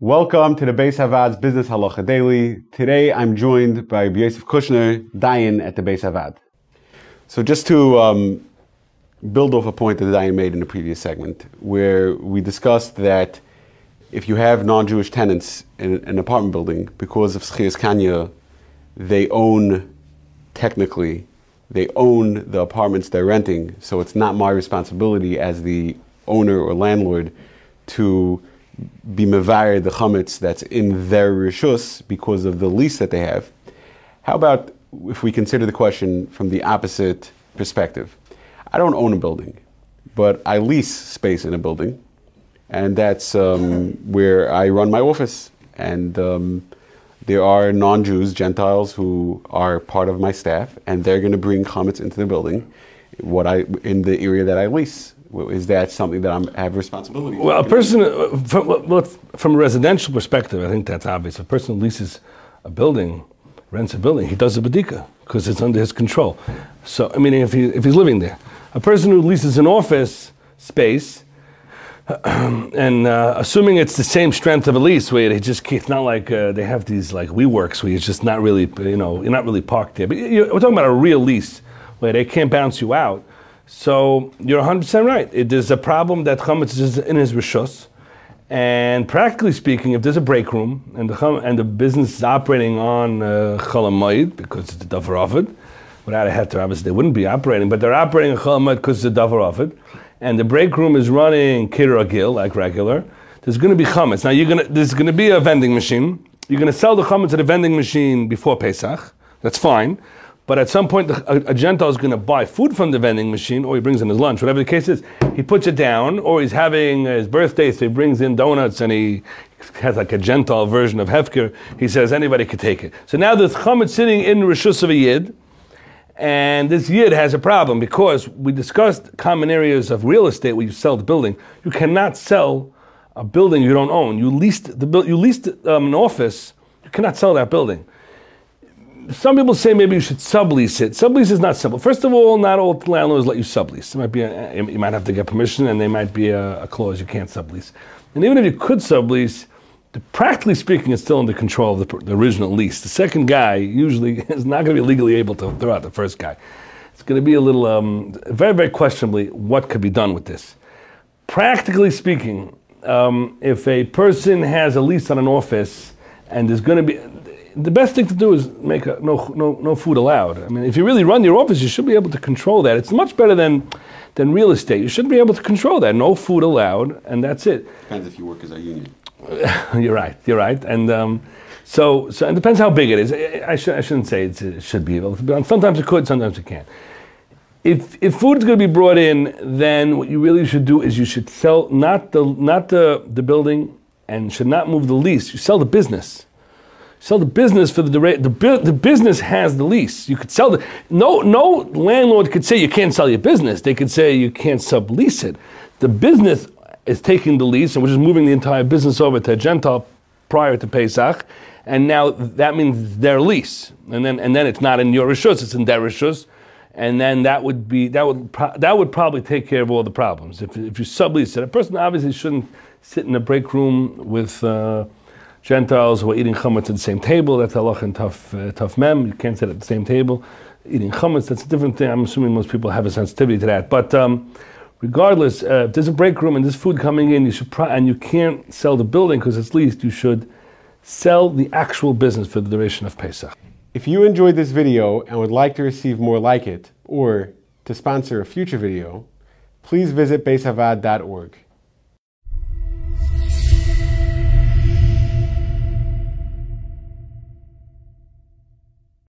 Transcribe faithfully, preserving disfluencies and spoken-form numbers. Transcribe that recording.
Welcome to the Beis Havad's Business Halacha Daily. Today I'm joined by Yosef Kushner, Dayan at the Beis Havad. So just to um, build off a point that Dayan made in the previous segment, where we discussed that if you have non-Jewish tenants in an apartment building, because of Schias Kanya, they own, technically, they own the apartments they're renting, so it's not my responsibility as the owner or landlord to be mevayer the chametz that's in their rishus because of the lease that they have. How about if we consider the question from the opposite perspective? I don't own a building, but I lease space in a building, and that's um, where I run my office. And um, there are non-Jews, Gentiles, who are part of my staff, and they're going to bring chametz into the building, what I in the area that I lease. Is that something that I'm, I have responsibility for? Well, a person, from, well, from a residential perspective, I think that's obvious. A person who leases a building, rents a building, he does a bedika because it's under his control. So, I mean, if he if he's living there. A person who leases an office space, and uh, assuming it's the same strength of a lease, where they just it's not like uh, they have these like WeWorks where you're just not really, you know, you're not really parked there. But you're, we're talking about a real lease where they can't bounce you out. So you're one hundred percent right. It is a problem that chametz is in his rishus, and practically speaking, if there's a break room and the chum, and the business is operating on chol hamoed because it's a davar ofed, without a heter, obviously they wouldn't be operating, but they're operating on chol hamoed because it's a davar ofed, and the break room is running kiragil like regular. There's going to be chametz. Now you're going to there's going to be a vending machine. You're going to sell the chametz at a vending machine before Pesach. That's fine. But at some point, a, a Gentile is going to buy food from the vending machine, or he brings in his lunch, whatever the case is. He puts it down, or he's having his birthday, so he brings in donuts, and he has like a Gentile version of Hefker. He says anybody could take it. So now there's chametz sitting in Rishus of a Yid, and this Yid has a problem, because we discussed common areas of real estate where you sell the building. You cannot sell a building you don't own. You leased the you leased um, an office, you cannot sell that building. Some people say maybe you should sublease it. Sublease is not simple. First of all, not all landlords let you sublease. It might be a, you might have to get permission, and there might be a, a clause you can't sublease. And even if you could sublease, the, practically speaking, it's still under control of the, the original lease. The second guy usually is not going to be legally able to throw out the first guy. It's going to be a little, um, very, very questionably, what could be done with this. Practically speaking, um, if a person has a lease on an office and there's going to be, the best thing to do is make a, no, no, no food allowed. I mean, if you really run your office, you should be able to control that. It's much better than, than real estate. You should be able to control that. No food allowed, and that's it. Depends if you work as a union. You're right. You're right. And um, so, so it depends how big it is. I, should, I shouldn't say it's, it should be able to be. Sometimes it could. Sometimes it can't. If if food is going to be brought in, then what you really should do is you should sell not the not the the building, and should not move the lease. You sell the business. Sell the business for the the the business has the lease. You could sell the no no landlord could say you can't sell your business. They could say you can't sublease it. The business is taking the lease, and we're just moving the entire business over to a Gentile prior to Pesach, and now that means their lease, and then and then it's not in your rishus, it's in their rishus, and then that would be that would pro- that would probably take care of all the problems. If if you sublease it, a person obviously shouldn't sit in a break room with. Uh, Gentiles who are eating chametz at the same table. That's halach and tough, uh, tough mem. You can't sit at the same table eating chametz. That's a different thing. I'm assuming most people have a sensitivity to that. But um, regardless, uh, if there's a break room and there's food coming in, you should pro- and you can't sell the building because it's leased. You should sell the actual business for the duration of Pesach. If you enjoyed this video and would like to receive more like it, or to sponsor a future video, please visit beis havad dot org.